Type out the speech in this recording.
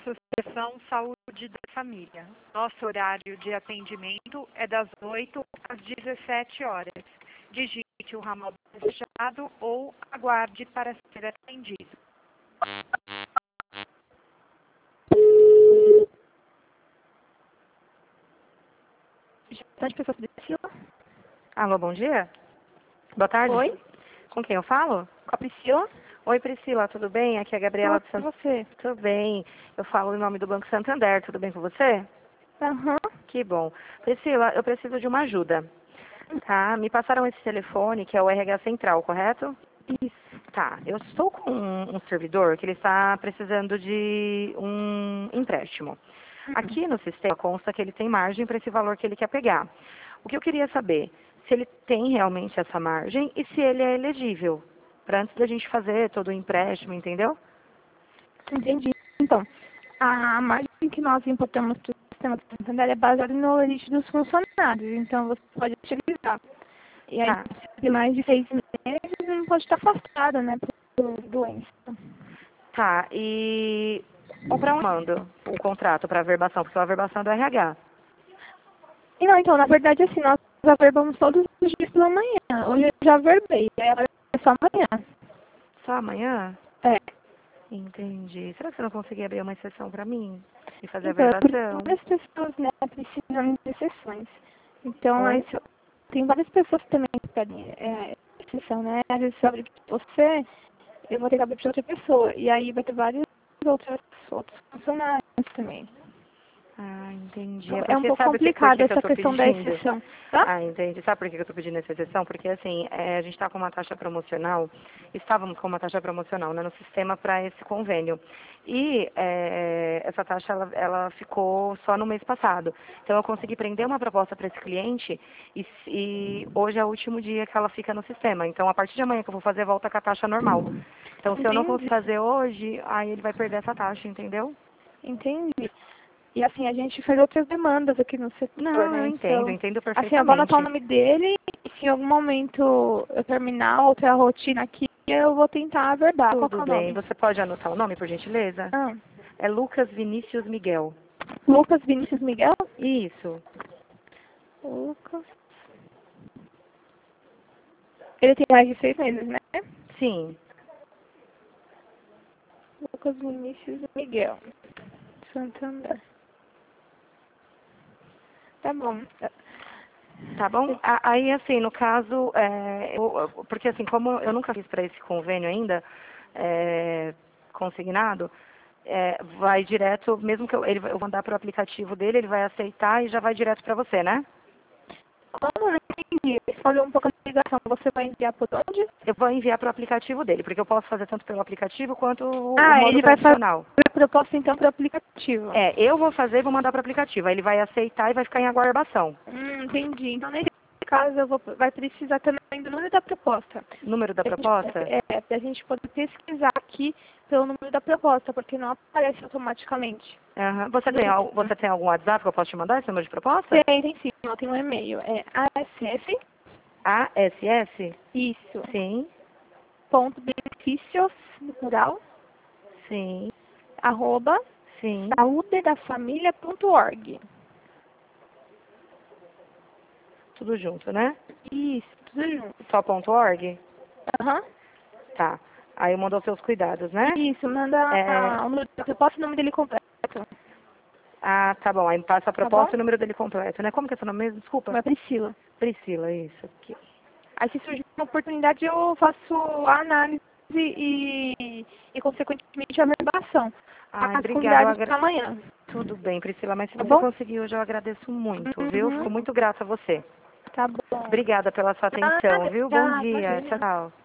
Associação Saúde da Família. Nosso horário de atendimento é das 8 às 17 horas. Digite o ramal desejado ou aguarde para ser atendido. Alô, bom dia? Boa tarde. Oi, Com quem eu falo? com a Priscila. Oi, Priscila, tudo bem? Aqui é a Gabriela do Tudo Santo. você? Tudo bem. Eu falo em nome do Banco Santander. Tudo bem com você? Aham. Que bom. Priscila, eu preciso de uma ajuda. Tá? Me passaram esse telefone, que é o RH Central, correto? Isso. Tá. Eu estou com um servidor que ele está precisando de um empréstimo. Aqui no sistema consta que ele tem margem para esse valor que ele quer pegar. O que eu queria saber, se ele tem realmente essa margem e se ele é elegível, para antes da gente fazer todo o empréstimo, entendeu? Entendi. Então, a margem que nós importamos para o sistema de Santander é baseada no limite dos funcionários. Então, você pode utilizar. E aí, Tá. de mais de 6 meses, não pode estar afastada, né, por doença. Tá, e ou para onde mando o contrato para averbação, porque é a averbação é do RH. E não, então, na verdade, assim, nós averbamos todos os dias pela manhã. Hoje eu já averbei, aí agora é só amanhã. Só amanhã? É. Entendi. Será que você não conseguia abrir uma exceção para mim e fazer a Então, é por averbação? várias pessoas, né, precisam de exceções. Então, aí, Oi? tem várias pessoas que também pedem exceção, né? Às vezes, se eu abrir pra você, eu vou ter que abrir para outra pessoa. E aí vai ter vários outros funcionários também. Ah, entendi. Então, É é um porque pouco sabe por complicado que que eu essa tô questão da pedindo? exceção, tá? Ah, entendi. Sabe por que que eu tô pedindo essa exceção? Porque assim, a gente está com uma taxa promocional, estávamos com uma taxa promocional, né, no sistema para esse convênio. E essa taxa ela ficou só no mês passado. Então eu consegui prender uma proposta para esse cliente e hoje é o último dia que ela fica no sistema. Então a partir de amanhã que eu vou fazer, volta com a taxa normal. Então se eu não Entendi, conseguir fazer hoje, aí ele vai perder essa taxa, entendeu? entendi. E assim, a gente faz outras demandas aqui no setor, Não, eu né? entendo, Então, entendo assim, eu vou anotar o perfeitamente. nome dele e se em algum momento eu terminar outra rotina aqui, eu vou tentar averbar. Qual que é Tudo o bem. nome? Você pode anotar o nome, por gentileza? Ah, É Lucas Vinícius Miguel. Lucas Vinícius Miguel? Isso. Lucas. Ele tem mais de 6 meses, né? Sim. Lucas Vinícius Miguel. Santander. Tá bom. Tá bom? Aí, assim, no caso, porque assim, como eu nunca fiz para esse convênio ainda, consignado, vai direto, mesmo que eu mandar para o aplicativo dele, ele vai aceitar e já vai direto para você, né? Como eu não entendi, falhou um pouco a ligação. Você vai enviar por onde? Eu vou enviar para o aplicativo dele, porque eu posso fazer tanto pelo aplicativo quanto o Ah, modo ele vai fazer tradicional. a proposta então para o aplicativo. Eu vou fazer e vou mandar para o aplicativo. Aí ele vai aceitar e vai ficar em aguardação. Entendi. Então, nesse caso, vai precisar também do número da proposta. Número da Pra proposta? pra gente poder pesquisar aqui pelo número da proposta, porque não aparece automaticamente. Aham. Você tem algum WhatsApp que eu posso te mandar esse número de proposta? Tem sim, ó, tem um e-mail. É ASF, ASS? isso, Sim, ponto benefícios, no plural, sim, arroba, sim. saudedafamilia.org. Tudo junto, né? Isso, tudo junto. Só ponto .org? Aham. Tá. Aí eu mando os seus cuidados, né? Isso, manda É, o número da proposta e o nome dele completo. tá bom. Aí passa a Tá bom? proposta e o número dele completo, né? Como que é seu nome mesmo? Desculpa. Uma Priscila. Priscila, isso aqui. Aí se surgir uma oportunidade eu faço a análise e consequentemente a averbação. Ai, As obrigada. convidadas para amanhã. Tudo bem, Priscila, mas se Tá você bom? conseguir hoje, eu agradeço muito, viu? Uhum. Fico muito grata a você. Tá bom. Obrigada pela sua atenção, Nada, viu? Bom tchau, dia. Tchau, imagina. tchau.